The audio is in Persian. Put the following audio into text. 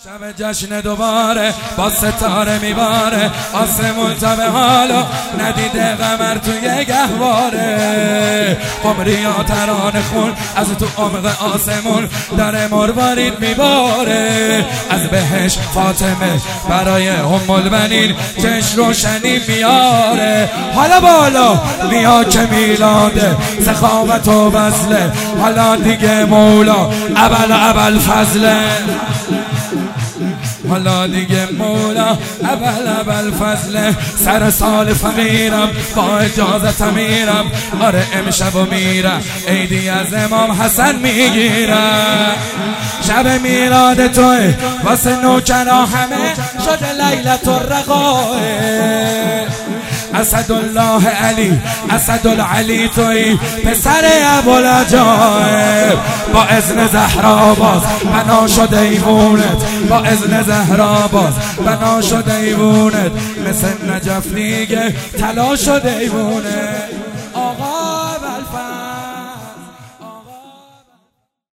شب جشن دوباره با ستاره میباره آسمون تا به حالا ندیده قمر توی گهواره قمریا ترانه خون از تو عمق آسمون داره مروارید میباره از بهش فاطمه برای ام البنین چشم روشنی میاره حالا بالا بیا که میلاده سخاوت و بزله حالا دیگه مولا ابل فضله حالا دیگه مولا ابل فضله سر سال فقیرم با اجازت میرم آره امشب و میرم عیدی از امام حسن میگیرم شب میلاد توی واسه نوکرا همه شده لیلت الرقائب اسدالله علی اسدالعلی توی پسر ابوالعجایب با اذن زهرا باز بنا شده ایوونت با اذن زهرا باز بنا شده ایوونت مثل نجف دیگه طلا شده ایوونت